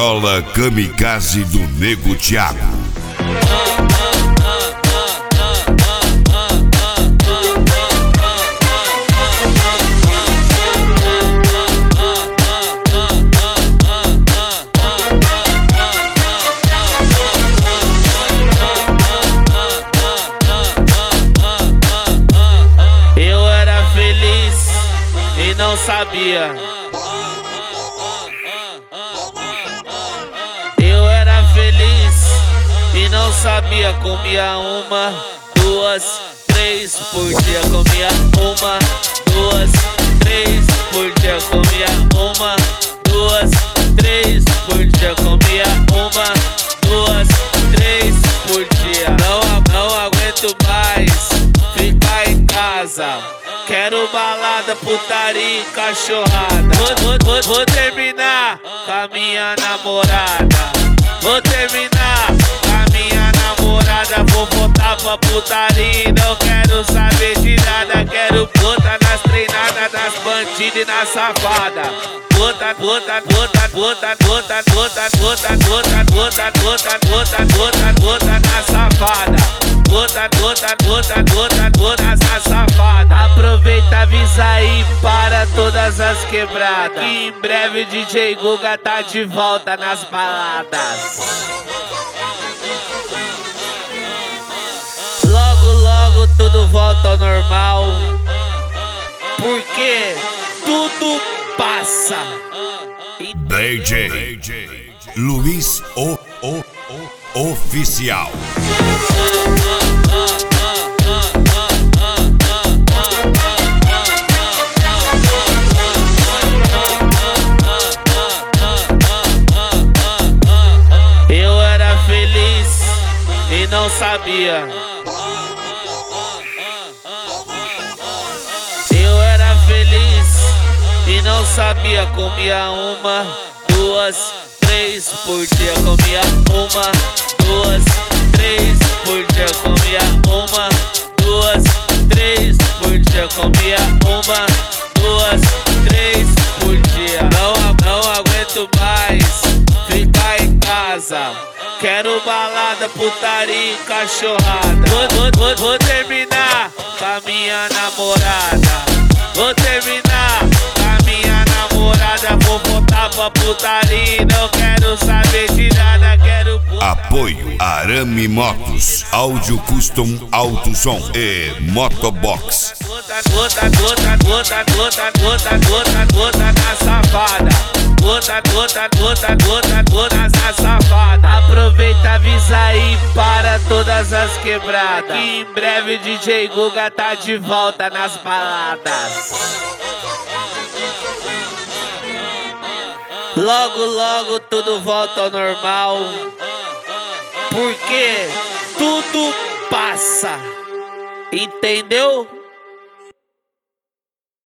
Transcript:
Viola Kamikaze do Nego Thiago. Eu era feliz e não sabia. Eu era feliz e não sabia. Comia uma, duas, três por dia. Comia uma, duas, três por dia. Comia uma, duas, três por dia. Comia uma, duas, três por dia. Não aguento mais ficar em casa. Quero balada, putaria e cachorrada. Vou terminar com a minha namorada. Vou terminar com a minha namorada. Vou voltar pra putaria e não quero saber de nada. Quero botar nas treinadas, nas bandidas e na safada. Bota na safada. Bota na safada. Aproveita, avisa aí para todas as quebradas, que em breve DJ Guga tá de volta nas baladas. Logo tudo volta ao normal, porque tudo passa. DJ Luiz Oficial. Eu era feliz e não sabia. Eu era feliz e não sabia. Comia uma, duas, três por dia. Comia uma, duas, três por dia. Comia uma, duas, três por dia. Comia uma, duas, três por dia. Não aguento mais ficar em casa. Quero balada, putaria e cachorrada. Vou terminar com a minha namorada. Vou terminar com a minha namorada. Vou voltar pra putaria e não quero saber de nada. Quero Apoio Arame Motos, Áudio Custom, Alto Som e Motobox. Bota na safada. Bota na safada. Aproveita, avisa aí para todas as quebradas, que em breve DJ Guga tá de volta nas baladas. Logo tudo volta ao normal, porque tudo passa. Entendeu?